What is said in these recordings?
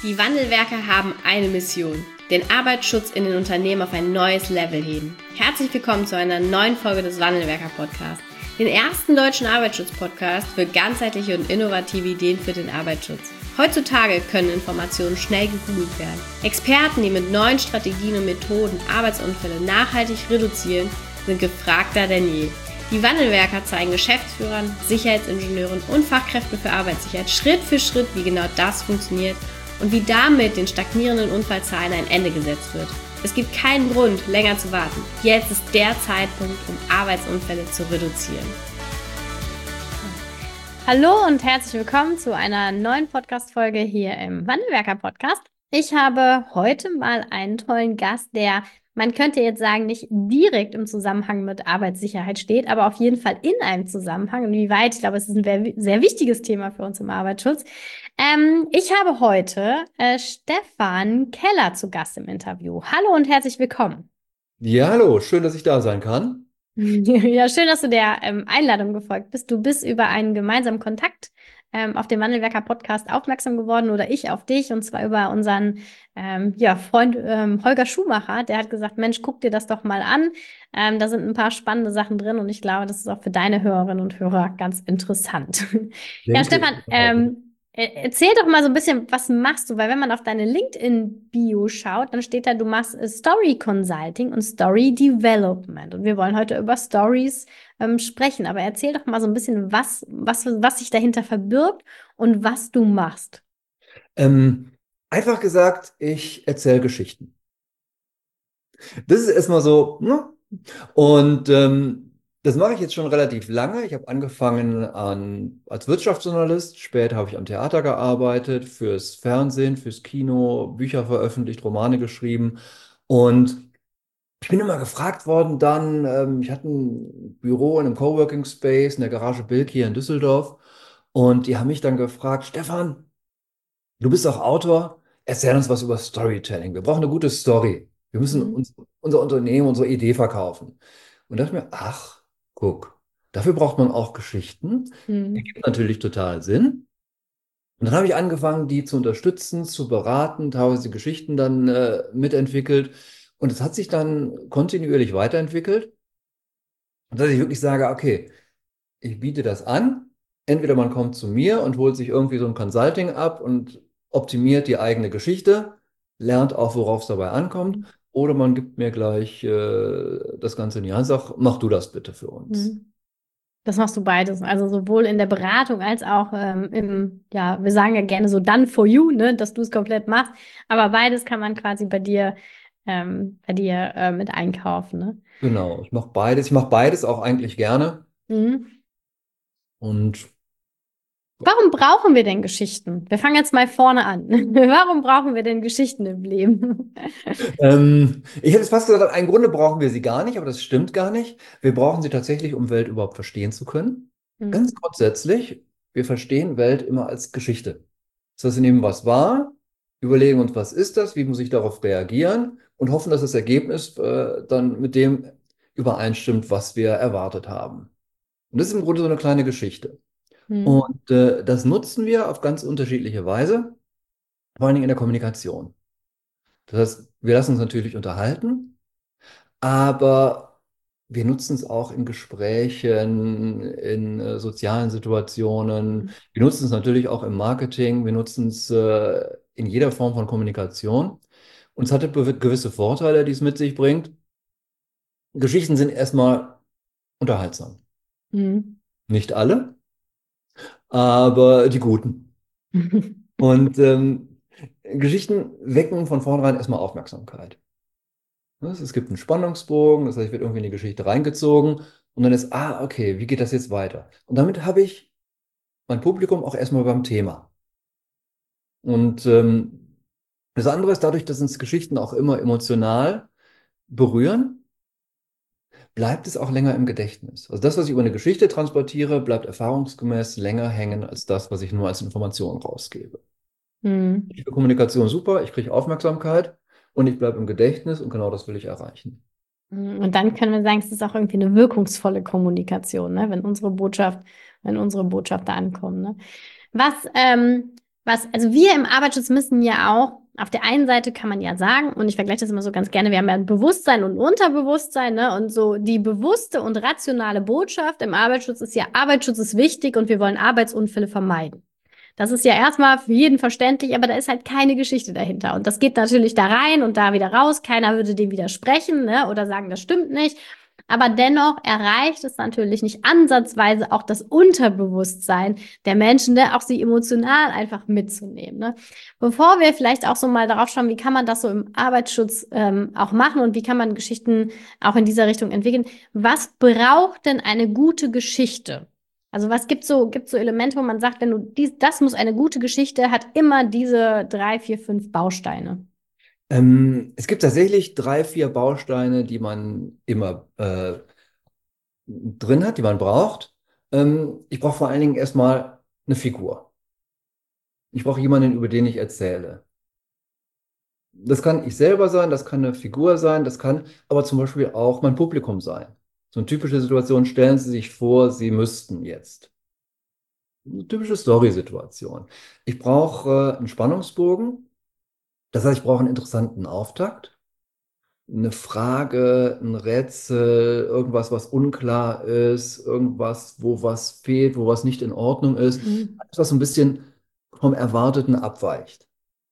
Die Wandelwerker haben eine Mission: den Arbeitsschutz in den Unternehmen auf ein neues Level heben. Herzlich willkommen zu einer neuen Folge des Wandelwerker-Podcasts, den ersten deutschen Arbeitsschutz-Podcast für ganzheitliche und innovative Ideen für den Arbeitsschutz. Heutzutage können Informationen schnell gegoogelt werden. Experten, die mit neuen Strategien und Methoden Arbeitsunfälle nachhaltig reduzieren, sind gefragter denn je. Die Wandelwerker zeigen Geschäftsführern, Sicherheitsingenieuren und Fachkräften für Arbeitssicherheit Schritt für Schritt, wie genau das funktioniert und wie damit den stagnierenden Unfallzahlen ein Ende gesetzt wird. Es gibt keinen Grund, länger zu warten. Jetzt ist der Zeitpunkt, um Arbeitsunfälle zu reduzieren. Hallo und herzlich willkommen zu einer neuen Podcast-Folge hier im Wandelwerker-Podcast. Ich habe heute mal einen tollen Gast, der, man könnte jetzt sagen, nicht direkt im Zusammenhang mit Arbeitssicherheit steht, aber auf jeden Fall in einem Zusammenhang. Inwieweit, ich glaube, es ist ein sehr wichtiges Thema für uns im Arbeitsschutz. Ich habe heute Stefan Keller zu Gast im Interview. Hallo und herzlich willkommen. Ja, hallo, schön, dass ich da sein kann. Ja, schön, dass du der Einladung gefolgt bist. Du bist über einen gemeinsamen Kontakt auf den Wandelwerker-Podcast aufmerksam geworden oder ich auf dich, und zwar über unseren Freund Holger Schumacher. Der hat gesagt, Mensch, guck dir das doch mal an. Da sind ein paar spannende Sachen drin und ich glaube, das ist auch für deine Hörerinnen und Hörer ganz interessant. Ja, Denke Stefan, ich auch. erzähl doch mal so ein bisschen, was machst du? Weil wenn man auf deine LinkedIn-Bio schaut, dann steht da, du machst Story Consulting und Story Development. Und wir wollen heute über Stories sprechen. Aber erzähl doch mal so ein bisschen, was sich dahinter verbirgt und was du machst. Ähm, Einfach gesagt, ich erzähle Geschichten. Das ist erstmal so, ne? Und das mache ich jetzt schon relativ lange. Ich habe angefangen als Wirtschaftsjournalist, später habe ich am Theater gearbeitet, fürs Fernsehen, fürs Kino, Bücher veröffentlicht, Romane geschrieben. Und ich bin immer gefragt worden dann, ich hatte ein Büro in einem Coworking Space in der Garage Bilk hier in Düsseldorf. Und die haben mich dann gefragt, Stefan, du bist auch Autor, erzähl uns was über Storytelling. Wir brauchen eine gute Story. Wir müssen Mhm. uns unser Unternehmen, unsere Idee verkaufen. Und dachte mir, ach, guck, dafür braucht man auch Geschichten. Die Mhm. gibt natürlich total Sinn. Und dann habe ich angefangen, die zu unterstützen, zu beraten, teilweise die Geschichten dann mitentwickelt. Und es hat sich dann kontinuierlich weiterentwickelt. Und dass ich wirklich sage, okay, ich biete das an. Entweder man kommt zu mir und holt sich irgendwie so ein Consulting ab und optimiert die eigene Geschichte, lernt auch, worauf es dabei ankommt, oder man gibt mir gleich das Ganze in die Hand, sagt, mach du das bitte für uns. Mhm. Das machst du beides, also sowohl in der Beratung als auch wir sagen ja gerne so done for you, ne, dass du es komplett machst, aber beides kann man quasi bei dir mit einkaufen, ne? Genau, ich mache beides. Ich mache beides auch eigentlich gerne. Mhm. Und Warum brauchen wir denn Geschichten? Wir fangen jetzt mal vorne an. Warum brauchen wir denn Geschichten im Leben? ich hätte es fast gesagt, im Grunde brauchen wir sie gar nicht, aber das stimmt gar nicht. Wir brauchen sie tatsächlich, um Welt überhaupt verstehen zu können. Ganz Mhm. grundsätzlich, wir verstehen Welt immer als Geschichte. Das heißt, wir nehmen was wahr, überlegen uns, was ist das, wie muss ich darauf reagieren und hoffen, dass das Ergebnis dann mit dem übereinstimmt, was wir erwartet haben. Und das ist im Grunde so eine kleine Geschichte. Mhm. Und das nutzen wir auf ganz unterschiedliche Weise, vor allen Dingen in der Kommunikation. Das heißt, wir lassen uns natürlich unterhalten, aber wir nutzen es auch in Gesprächen, in sozialen Situationen. Wir nutzen es natürlich auch im Marketing. Wir nutzen es in jeder Form von Kommunikation. Und es hat gewisse Vorteile, die es mit sich bringt. Geschichten sind erstmal unterhaltsam. Mhm. Nicht alle, aber die guten. Und Geschichten wecken von vornherein erstmal Aufmerksamkeit. Es gibt einen Spannungsbogen, das heißt, ich werde irgendwie in die Geschichte reingezogen und dann ist, okay, wie geht das jetzt weiter? Und damit habe ich mein Publikum auch erstmal beim Thema. Und das andere ist dadurch, dass uns Geschichten auch immer emotional berühren, bleibt es auch länger im Gedächtnis. Also das, was ich über eine Geschichte transportiere, bleibt erfahrungsgemäß länger hängen als das, was ich nur als Information rausgebe. Mhm. Ich für Kommunikation super, ich kriege Aufmerksamkeit und ich bleibe im Gedächtnis und genau das will ich erreichen. Und dann können wir sagen, es ist auch irgendwie eine wirkungsvolle Kommunikation, ne? Wenn unsere Botschaft da ankommt, ne? Was, Also wir im Arbeitsschutz müssen ja auch, auf der einen Seite kann man ja sagen, und ich vergleiche das immer so ganz gerne, wir haben ja ein Bewusstsein und ein Unterbewusstsein, ne? Und so die bewusste und rationale Botschaft im Arbeitsschutz ist ja, Arbeitsschutz ist wichtig und wir wollen Arbeitsunfälle vermeiden. Das ist ja erstmal für jeden verständlich, aber da ist halt keine Geschichte dahinter. Und das geht natürlich da rein und da wieder raus. Keiner würde dem widersprechen, ne? Oder sagen, das stimmt nicht. Aber dennoch erreicht es natürlich nicht ansatzweise auch das Unterbewusstsein der Menschen, ne? Auch sie emotional einfach mitzunehmen. Ne? Bevor wir vielleicht auch so mal darauf schauen, wie kann man das so im Arbeitsschutz auch machen und wie kann man Geschichten auch in dieser Richtung entwickeln, was braucht denn eine gute Geschichte? Also was gibt so Elemente, wo man sagt, wenn du das muss eine gute Geschichte, hat immer diese 3, 4, 5 Bausteine. Es gibt tatsächlich 3, 4 Bausteine, die man immer drin hat, die man braucht. Ich brauche vor allen Dingen erstmal eine Figur. Ich brauche jemanden, über den ich erzähle. Das kann ich selber sein, das kann eine Figur sein, das kann aber zum Beispiel auch mein Publikum sein. So eine typische Situation, stellen Sie sich vor, Sie müssten jetzt. Eine typische Story-Situation. Ich brauche einen Spannungsbogen, das heißt, ich brauche einen interessanten Auftakt, eine Frage, ein Rätsel, irgendwas, was unklar ist, irgendwas, wo was fehlt, wo was nicht in Ordnung ist, Mhm. alles, was so ein bisschen vom Erwarteten abweicht.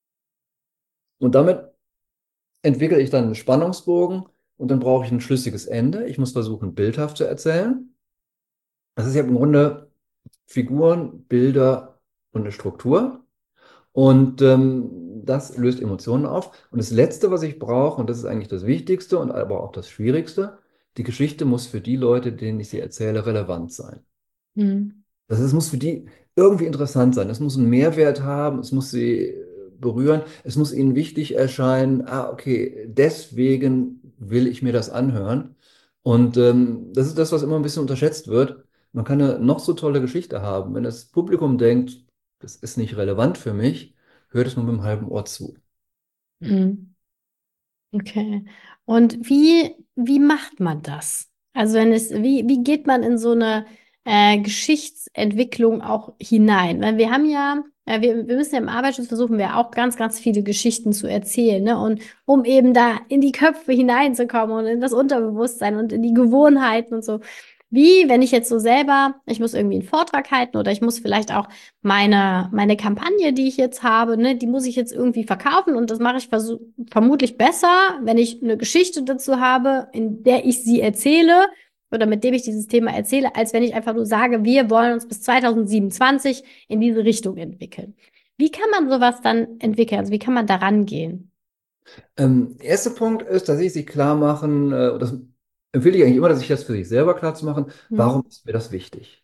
Und damit entwickle ich dann einen Spannungsbogen und dann brauche ich ein schlüssiges Ende. Ich muss versuchen, bildhaft zu erzählen. Das ist ja im Grunde Figuren, Bilder und eine Struktur. Und das löst Emotionen auf. Und das Letzte, was ich brauche, und das ist eigentlich das Wichtigste und aber auch das Schwierigste, die Geschichte muss für die Leute, denen ich sie erzähle, relevant sein. Mhm. Das heißt, es muss für die irgendwie interessant sein. Es muss einen Mehrwert haben, es muss sie berühren, es muss ihnen wichtig erscheinen, okay, deswegen will ich mir das anhören. Und das ist das, was immer ein bisschen unterschätzt wird. Man kann eine noch so tolle Geschichte haben. Wenn das Publikum denkt, das ist nicht relevant für mich, hört es nur mit einem halben Ohr zu. Mhm. Okay. Und wie macht man das? Also wie geht man in so eine Geschichtsentwicklung auch hinein? Weil wir haben ja, wir müssen ja im Arbeitsschutz versuchen wir auch ganz, ganz viele Geschichten zu erzählen, ne? Und um eben da in die Köpfe hineinzukommen und in das Unterbewusstsein und in die Gewohnheiten und so. Wie, wenn ich jetzt so selber, ich muss irgendwie einen Vortrag halten oder ich muss vielleicht auch meine Kampagne, die ich jetzt habe, ne, die muss ich jetzt irgendwie verkaufen und das mache ich vermutlich besser, wenn ich eine Geschichte dazu habe, in der ich sie erzähle oder mit dem ich dieses Thema erzähle, als wenn ich einfach nur sage, wir wollen uns bis 2027 in diese Richtung entwickeln. Wie kann man sowas dann entwickeln? Also wie kann man da rangehen? Erster Punkt ist, dass ich sich klar machen, und das empfehle ich eigentlich immer, dass sich das für sich selber klar zu machen, Hm. warum ist mir das wichtig?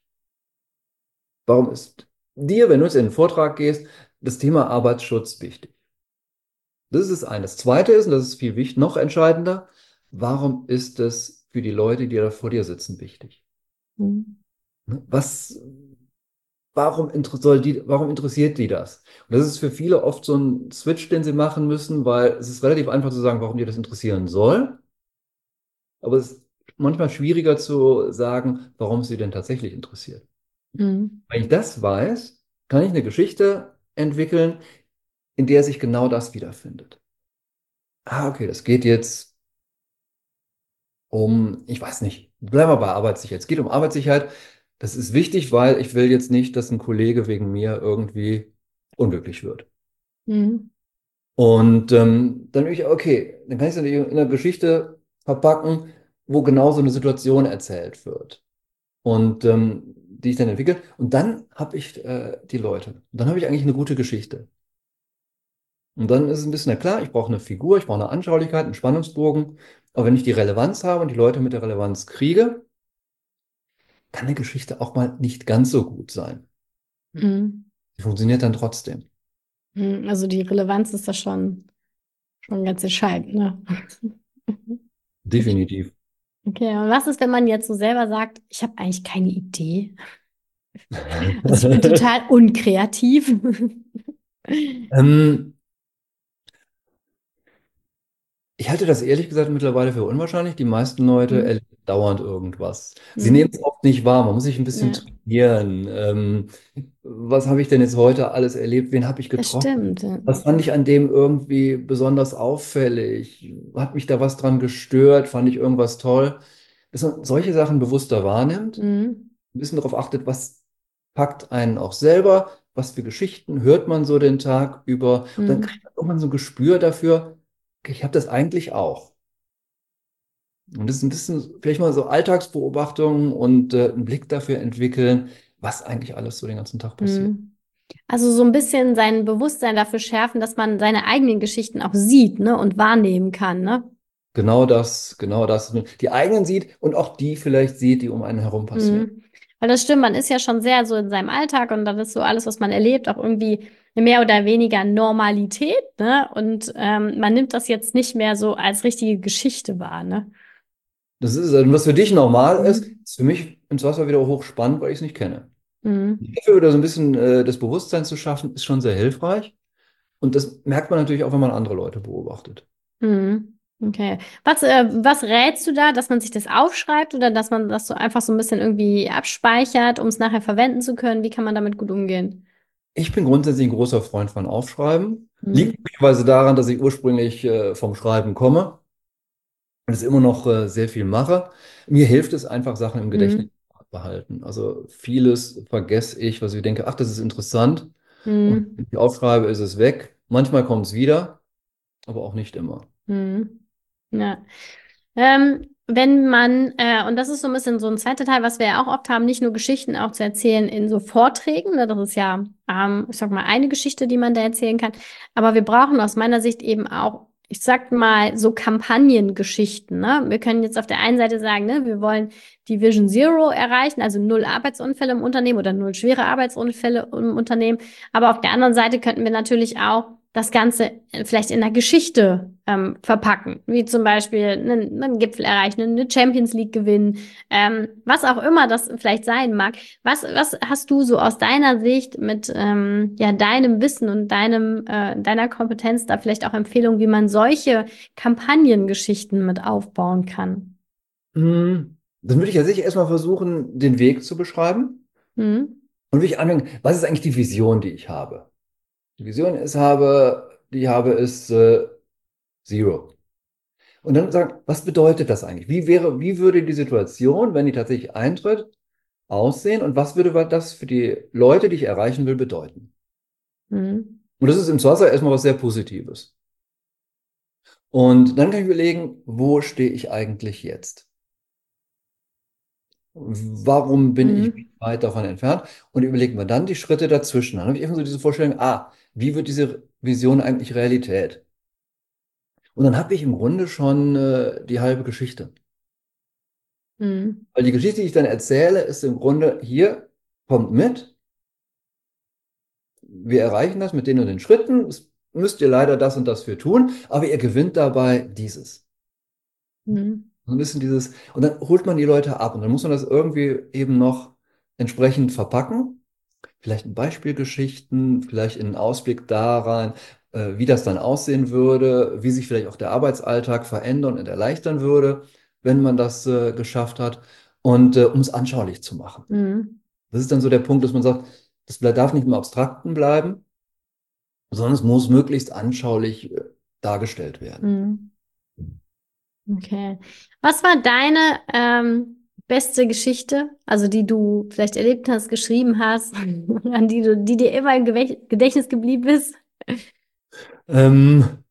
Warum ist dir, wenn du jetzt in den Vortrag gehst, das Thema Arbeitsschutz wichtig? Das ist das eine. Das zweite ist, und das ist viel wichtig, noch entscheidender, warum ist es für die Leute, die da vor dir sitzen, wichtig? Hm. Ne? Warum interessiert die das? Und das ist für viele oft so ein Switch, den sie machen müssen, weil es ist relativ einfach zu sagen, warum die das interessieren soll, aber es ist manchmal schwieriger zu sagen, warum es sie denn tatsächlich interessiert. Hm. Wenn ich das weiß, kann ich eine Geschichte entwickeln, in der sich genau das wiederfindet. Okay, das geht jetzt ich weiß nicht, bleiben wir bei Arbeitssicherheit. Es geht um Arbeitssicherheit. Das ist wichtig, weil ich will jetzt nicht, dass ein Kollege wegen mir irgendwie unglücklich wird. Hm. Und dann will ich, okay, dann kann ich es natürlich in einer Geschichte verpacken, wo genau so eine Situation erzählt wird. Und die ich dann entwickle. Und dann habe ich die Leute. Und dann habe ich eigentlich eine gute Geschichte. Und dann ist es ein bisschen, na klar, ich brauche eine Figur, ich brauche eine Anschaulichkeit, einen Spannungsbogen. Aber wenn ich die Relevanz habe und die Leute mit der Relevanz kriege, kann eine Geschichte auch mal nicht ganz so gut sein. Hm. Die funktioniert dann trotzdem. Hm. Also die Relevanz ist da schon ganz entscheidend, ne? Definitiv. Okay, und was ist, wenn man jetzt so selber sagt, ich habe eigentlich keine Idee? Also ich bin total unkreativ. Ähm, Ich halte das ehrlich gesagt mittlerweile für unwahrscheinlich. Die meisten Leute Mhm. erleben dauernd irgendwas. Sie nehmen es Mhm. oft nicht wahr. Man muss sich ein bisschen Ja, trainieren. Was habe ich denn jetzt heute alles erlebt? Wen habe ich das getroffen? stimmt. Ja. Was fand ich an dem irgendwie besonders auffällig? Hat mich da was dran gestört? Fand ich irgendwas toll? Dass man solche Sachen bewusster wahrnimmt, Mhm. ein bisschen darauf achtet, was packt einen auch selber, was für Geschichten hört man so den Tag über. Und dann Mhm. kriegt man irgendwann so ein Gespür dafür, okay, ich habe das eigentlich auch. Und das ist ein bisschen vielleicht mal so Alltagsbeobachtungen und einen Blick dafür entwickeln, was eigentlich alles so den ganzen Tag passiert. Mhm. Also so ein bisschen sein Bewusstsein dafür schärfen, dass man seine eigenen Geschichten auch sieht, ne, und wahrnehmen kann, ne? Genau das. Die eigenen sieht und auch die vielleicht sieht, die um einen herum passieren. Mhm. Weil das stimmt, man ist ja schon sehr so in seinem Alltag und dann ist so alles, was man erlebt, auch irgendwie eine mehr oder weniger Normalität, ne? Und man nimmt das jetzt nicht mehr so als richtige Geschichte wahr, ne? Das ist, was für dich normal ist, Mhm. ist für mich ins Wasser wieder hochspannend, weil ich es nicht kenne. Mhm. Dafür wieder so ein bisschen das Bewusstsein zu schaffen, ist schon sehr hilfreich. Und das merkt man natürlich auch, wenn man andere Leute beobachtet. Mhm. Okay. Was rätst du da, dass man sich das aufschreibt oder dass man das so einfach so ein bisschen irgendwie abspeichert, um es nachher verwenden zu können? Wie kann man damit gut umgehen? Ich bin grundsätzlich ein großer Freund von Aufschreiben. Liegt Mhm. möglicherweise daran, dass ich ursprünglich vom Schreiben komme und es immer noch sehr viel mache. Mir hilft es einfach, Sachen im Gedächtnis Mhm. zu behalten. Also vieles vergesse ich, was ich denke, ach, das ist interessant. Und Mhm. wenn ich aufschreibe, ist es weg. Manchmal kommt es wieder, aber auch nicht immer. Mhm. Ja. Wenn man, und das ist so ein bisschen so ein zweiter Teil, was wir ja auch oft haben, nicht nur Geschichten auch zu erzählen in so Vorträgen, ne, das ist ja, ich sag mal, eine Geschichte, die man da erzählen kann, aber wir brauchen aus meiner Sicht eben auch, ich sag mal, so Kampagnengeschichten, ne? Wir können jetzt auf der einen Seite sagen, ne, wir wollen die Vision Zero erreichen, also null Arbeitsunfälle im Unternehmen oder null schwere Arbeitsunfälle im Unternehmen, aber auf der anderen Seite könnten wir natürlich auch das Ganze vielleicht in einer Geschichte verpacken, wie zum Beispiel einen Gipfel erreichen, eine Champions League gewinnen, was auch immer das vielleicht sein mag. Was hast du so aus deiner Sicht mit ja, deinem Wissen und deiner Kompetenz da vielleicht auch Empfehlungen, wie man solche Kampagnengeschichten mit aufbauen kann? Dann würde ich ja sicher erstmal versuchen, den Weg zu beschreiben. Hm? Und würde ich anfangen, was ist eigentlich die Vision, die ich habe? Die Vision die ich habe, ist Zero. Und dann sagen, was bedeutet das eigentlich? Wie würde die Situation, wenn die tatsächlich eintritt, aussehen und was würde das für die Leute, die ich erreichen will, bedeuten? Hm? Und das ist im Zweifel erstmal was sehr Positives. Und dann kann ich überlegen, wo stehe ich eigentlich jetzt? Warum bin ich Hm? weit davon entfernt? Und überlegen wir dann die Schritte dazwischen. Dann habe ich immer so diese Vorstellung, wie wird diese Vision eigentlich Realität? Und dann habe ich im Grunde schon die halbe Geschichte. Hm? Weil die Geschichte, die ich dann erzähle, ist im Grunde, hier, kommt mit, wir erreichen das mit den und den Schritten, es müsst ihr leider das und das für tun, aber ihr gewinnt dabei dieses. Hm? So ein bisschen dieses, und dann holt man die Leute ab und dann muss man das irgendwie eben noch entsprechend verpacken. Vielleicht in Beispielgeschichten, vielleicht in einen Ausblick daran, wie das dann aussehen würde, wie sich vielleicht auch der Arbeitsalltag verändern und erleichtern würde, wenn man das geschafft hat. Und um es anschaulich zu machen. Hm? Das ist dann so der Punkt, dass man sagt, darf nicht im Abstrakten bleiben, sondern es muss möglichst anschaulich dargestellt werden. Hm? Okay. Was war deine beste Geschichte, also die du vielleicht erlebt hast, geschrieben hast, an die dir immer im Gedächtnis geblieben ist? Ähm,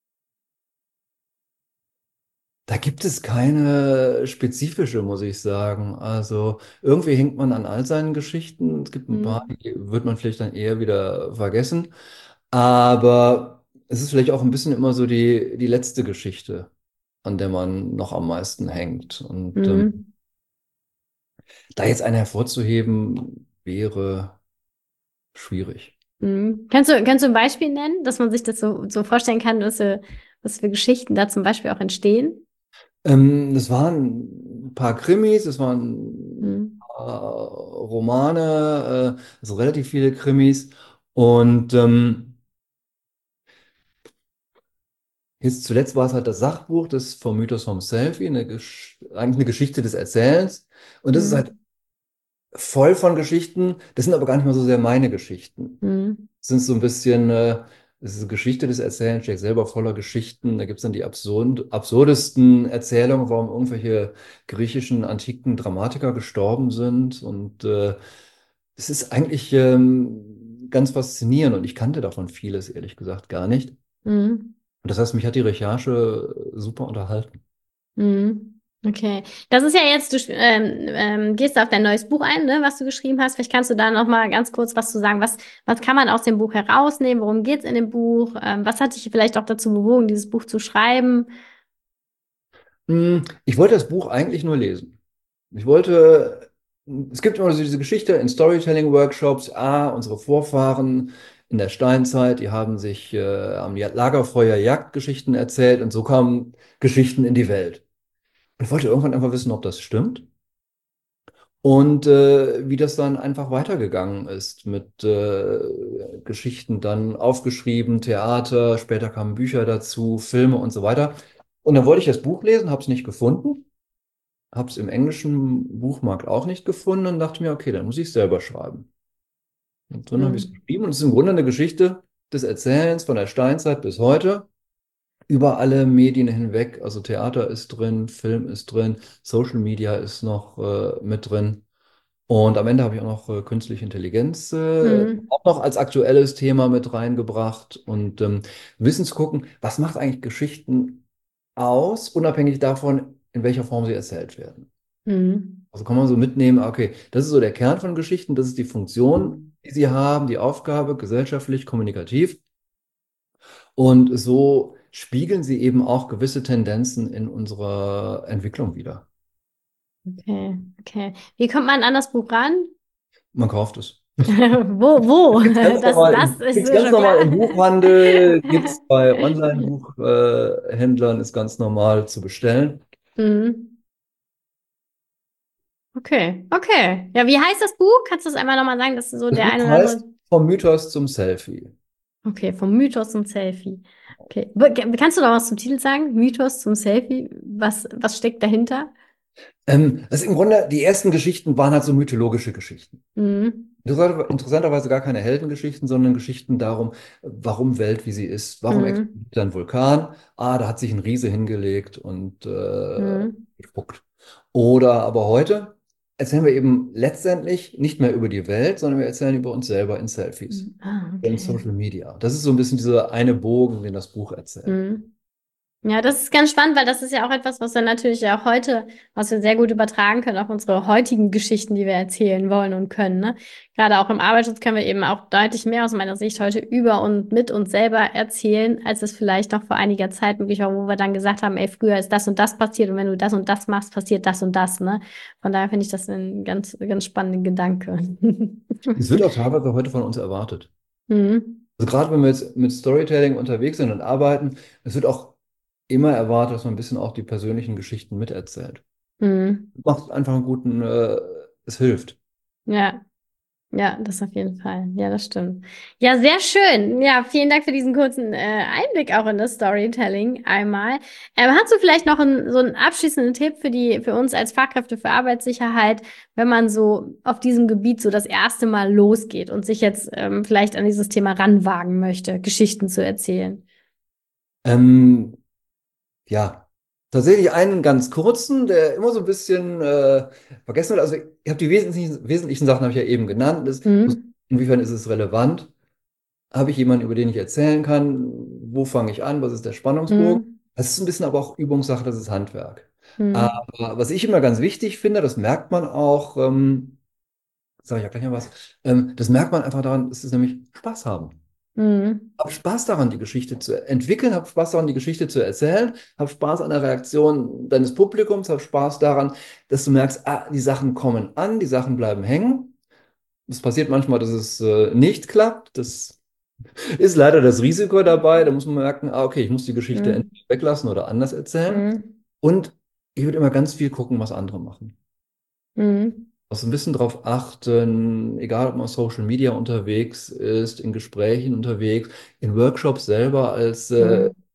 Da gibt es keine spezifische, muss ich sagen. Also irgendwie hängt man an all seinen Geschichten. Es gibt ein paar, Hm. die wird man vielleicht dann eher wieder vergessen. Aber es ist vielleicht auch ein bisschen immer so die letzte Geschichte, an der man noch am meisten hängt. Und Hm. da jetzt eine hervorzuheben, wäre schwierig. Hm. Kannst du ein Beispiel nennen, dass man sich das so vorstellen kann, was für Geschichten da zum Beispiel auch entstehen? Das waren ein paar Krimis, das waren Hm. ein paar Romane, also relativ viele Krimis. Und Jetzt zuletzt war es halt das Sachbuch, das vom Mythos vom Selfie, eigentlich eine Geschichte des Erzählens. Und das ist halt Mhm. voll von Geschichten. Das sind aber gar nicht mal so sehr meine Geschichten. Mhm. Das sind so ein bisschen, das ist eine Geschichte des Erzählens, steckt selber voller Geschichten. Da gibt es dann die absurdesten Erzählungen, warum irgendwelche griechischen antiken Dramatiker gestorben sind. Und es ist eigentlich ganz faszinierend. Und ich kannte davon vieles, ehrlich gesagt, gar nicht. Mhm. Und das heißt, mich hat die Recherche super unterhalten. Mhm. Okay. Das ist ja jetzt, du gehst auf dein neues Buch ein, ne, was du geschrieben hast. Vielleicht kannst du da noch mal ganz kurz was zu sagen. Was kann man aus dem Buch herausnehmen? Worum geht es in dem Buch? Was hat dich vielleicht auch dazu bewogen, dieses Buch zu schreiben? Ich wollte das Buch eigentlich nur lesen. Ich wollte, es gibt immer so diese Geschichte in Storytelling-Workshops, unsere Vorfahren in der Steinzeit, die haben sich am Lagerfeuer Jagdgeschichten erzählt und so kamen Geschichten in die Welt. Und ich wollte irgendwann einfach wissen, ob das stimmt und wie das dann einfach weitergegangen ist mit Geschichten dann aufgeschrieben, Theater, später kamen Bücher dazu, Filme und so weiter. Und dann wollte ich das Buch lesen, habe es nicht gefunden. Habe es im englischen Buchmarkt auch nicht gefunden und dachte mir, okay, dann muss ich es selber schreiben. Und drin habe ich es Mhm. geschrieben und es ist im Grunde eine Geschichte des Erzählens von der Steinzeit bis heute, über alle Medien hinweg. Also Theater ist drin, Film ist drin, Social Media ist noch mit drin. Und am Ende habe ich auch noch künstliche Intelligenz Mhm. auch noch als aktuelles Thema mit reingebracht und Wissen zu gucken, was macht eigentlich Geschichten aus, unabhängig davon, in welcher Form sie erzählt werden. Mhm. Also kann man so mitnehmen, okay, das ist so der Kern von Geschichten, das ist die Funktion, die sie haben, die Aufgabe, gesellschaftlich, kommunikativ. Und so spiegeln sie eben auch gewisse Tendenzen in unserer Entwicklung wider. Okay, okay. Wie kommt man an das Buch ran? Man kauft es. Wo? Gibt's ganz normal Das ist gibt's mir ganz schon normal klar. im Buchhandel, gibt es bei Online-Buchhändlern, ist ganz normal zu bestellen. Mhm. Okay, okay. Ja, wie heißt das Buch? Kannst du das einmal nochmal sagen, dass so Das der Buch eine oder andere. heißt Vom Mythos zum Selfie. Okay, vom Mythos zum Selfie. Okay. Kannst du da was zum Titel sagen? Mythos zum Selfie? Was steckt dahinter? Also im Grunde, die ersten Geschichten waren halt so mythologische Geschichten. Mhm. Interessanterweise gar keine Heldengeschichten, sondern Geschichten darum, warum Welt wie sie ist, warum Mhm. explodiert ein Vulkan, da hat sich ein Riese hingelegt und Mhm. gespuckt. Oder aber heute erzählen wir eben letztendlich nicht mehr über die Welt, sondern wir erzählen über uns selber in Selfies, Mhm. Ah, in okay. Social Media. Das ist so ein bisschen dieser eine Bogen, den das Buch erzählt. Mhm. Ja, das ist ganz spannend, weil das ist ja auch etwas, was wir natürlich ja auch heute, was wir sehr gut übertragen können auf unsere heutigen Geschichten, die wir erzählen wollen und können, ne? Gerade auch im Arbeitsschutz können wir eben auch deutlich mehr aus meiner Sicht heute über und mit uns selber erzählen, als es vielleicht noch vor einiger Zeit möglich war, wo wir dann gesagt haben, ey, früher ist das und das passiert und wenn du das und das machst, passiert das und das, ne? Von daher finde ich das ein ganz, ganz spannender Gedanke. Es wird auch teilweise heute von uns erwartet. Mhm. Also gerade wenn wir jetzt mit Storytelling unterwegs sind und arbeiten, es wird auch immer erwartet, dass man ein bisschen auch die persönlichen Geschichten miterzählt. Mhm. Macht einfach einen guten, es hilft. Ja. Ja, das auf jeden Fall. Ja, das stimmt. Ja, sehr schön. Ja, vielen Dank für diesen kurzen Einblick auch in das Storytelling einmal. Hast du vielleicht noch so einen abschließenden Tipp für uns als Fachkräfte für Arbeitssicherheit, wenn man so auf diesem Gebiet so das erste Mal losgeht und sich jetzt vielleicht an dieses Thema ranwagen möchte, Geschichten zu erzählen? Ähm, ja, tatsächlich einen ganz kurzen, der immer so ein bisschen vergessen wird. Also ich habe die wesentlichen Sachen habe ich ja eben genannt. Mhm. Inwiefern ist es relevant? Habe ich jemanden, über den ich erzählen kann? Wo fange ich an? Was ist der Spannungsbogen? Mhm. Das ist ein bisschen aber auch Übungssache, das ist Handwerk. Mhm. Aber was ich immer ganz wichtig finde, das merkt man auch, sage ich ja gleich noch was, das merkt man einfach daran, es ist nämlich Spaß haben. Mhm. Hab Spaß daran, die Geschichte zu entwickeln, hab Spaß daran, die Geschichte zu erzählen, hab Spaß an der Reaktion deines Publikums, hab Spaß daran, dass du merkst, die Sachen kommen an, die Sachen bleiben hängen. Es passiert manchmal, dass es nicht klappt. Das ist leider das Risiko dabei. Da muss man merken, okay, ich muss die Geschichte Mhm. entweder weglassen oder anders erzählen. Mhm. Und ich würde immer ganz viel gucken, was andere machen. Mhm. Also ein bisschen darauf achten, egal ob man auf Social Media unterwegs ist, in Gesprächen unterwegs, in Workshops selber als Mhm.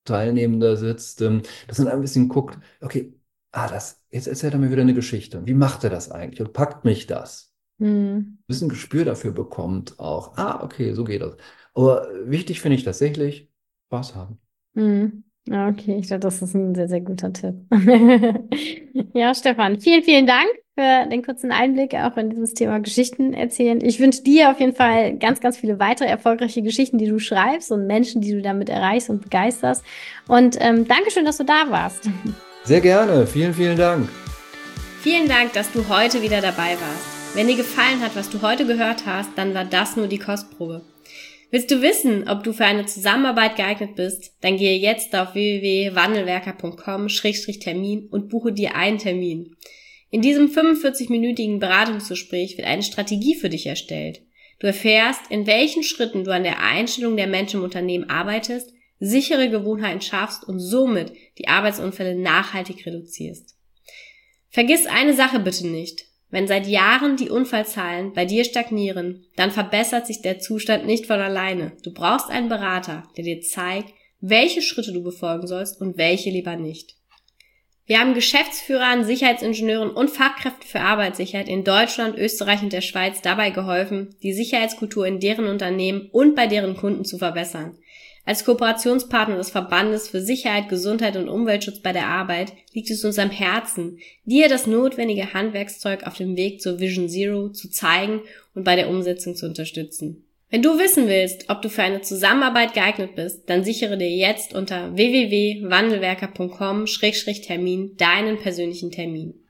Teilnehmender sitzt, dass man ein bisschen guckt, okay, jetzt erzählt er mir wieder eine Geschichte. Wie macht er das eigentlich? Und packt mich das? Mhm. Ein bisschen Gespür dafür bekommt auch. Okay, so geht das. Aber wichtig finde ich tatsächlich, Spaß haben. Mhm. Ja, okay, ich glaube, das ist ein sehr, sehr guter Tipp. Ja, Stefan, vielen, vielen Dank für den kurzen Einblick auch in dieses Thema Geschichten erzählen. Ich wünsche dir auf jeden Fall ganz, ganz viele weitere erfolgreiche Geschichten, die du schreibst und Menschen, die du damit erreichst und begeisterst. Und Dankeschön, dass du da warst. Sehr gerne. Vielen, vielen Dank. Vielen Dank, dass du heute wieder dabei warst. Wenn dir gefallen hat, was du heute gehört hast, dann war das nur die Kostprobe. Willst du wissen, ob du für eine Zusammenarbeit geeignet bist? Dann gehe jetzt auf www.wandelwerker.com/Termin und buche dir einen Termin. In diesem 45-minütigen Beratungsgespräch wird eine Strategie für dich erstellt. Du erfährst, in welchen Schritten du an der Einstellung der Menschen im Unternehmen arbeitest, sichere Gewohnheiten schaffst und somit die Arbeitsunfälle nachhaltig reduzierst. Vergiss eine Sache bitte nicht. Wenn seit Jahren die Unfallzahlen bei dir stagnieren, dann verbessert sich der Zustand nicht von alleine. Du brauchst einen Berater, der dir zeigt, welche Schritte du befolgen sollst und welche lieber nicht. Wir haben Geschäftsführern, Sicherheitsingenieuren und Fachkräften für Arbeitssicherheit in Deutschland, Österreich und der Schweiz dabei geholfen, die Sicherheitskultur in deren Unternehmen und bei deren Kunden zu verbessern. Als Kooperationspartner des Verbandes für Sicherheit, Gesundheit und Umweltschutz bei der Arbeit liegt es uns am Herzen, dir das notwendige Handwerkszeug auf dem Weg zur Vision Zero zu zeigen und bei der Umsetzung zu unterstützen. Wenn du wissen willst, ob du für eine Zusammenarbeit geeignet bist, dann sichere dir jetzt unter www.wandelwerker.com/Termin deinen persönlichen Termin.